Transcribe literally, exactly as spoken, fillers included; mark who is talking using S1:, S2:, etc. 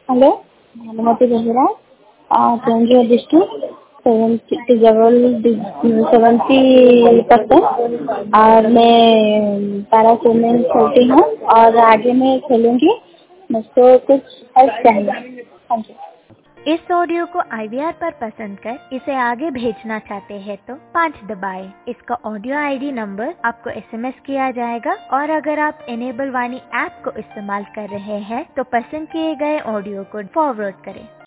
S1: Hello, Bhanumati Behera, केंद्रीय district seventy seventy percent और मैं पैरा स्विमिंग खेलती हूँ और आगे मैं खेलूंगी। मुझको कुछ हेल्प चाहिए। Thank you.
S2: इस ऑडियो को आई वी आर पर पसंद कर इसे आगे भेजना चाहते हैं तो पाँच दबाएं। इसका ऑडियो आई डी नंबर आपको एस एम एस किया जाएगा और अगर आप इनेबल वाणी ऐप को इस्तेमाल कर रहे हैं तो पसंद किए गए ऑडियो को फॉरवर्ड करें।